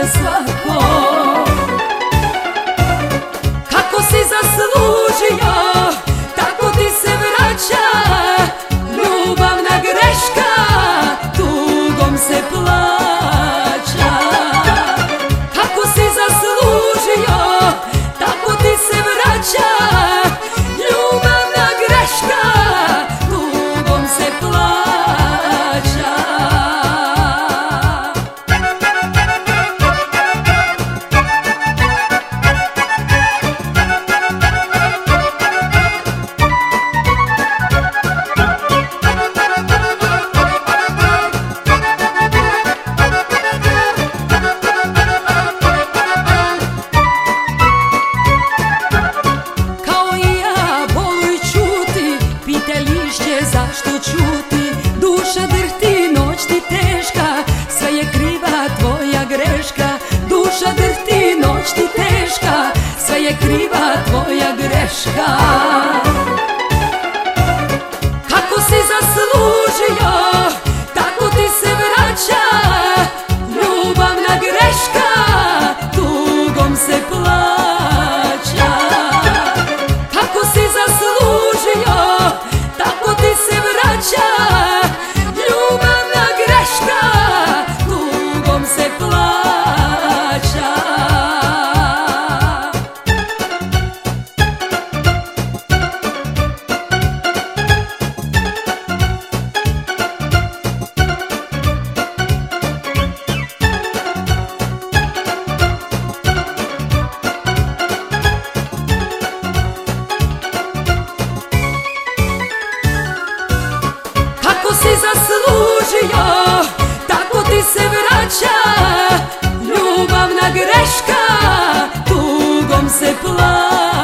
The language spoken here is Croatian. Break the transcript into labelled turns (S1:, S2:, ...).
S1: svako. Kako si zaslužio, tako ti se vraća. Ljubavna greška tugom se plaća. Kako si zaslužio, tako ti se vraća. Ljubavna greška tugom se plaća. Zašto čuti, duša drhti, noć ti teška, sve je kriva tvoja greška. Duša drhti, noć ti teška, sve je kriva tvoja greška. Kako si zaslužio, tako ti se vraća. Ljubavna greška tugom se plaća. Kako si zaslužio, tako ti se vraća. Ljubavna greška tugom se plaća. Kako si zaslužio, tako ti se vraća. Ljubavna greška tugom se plaća.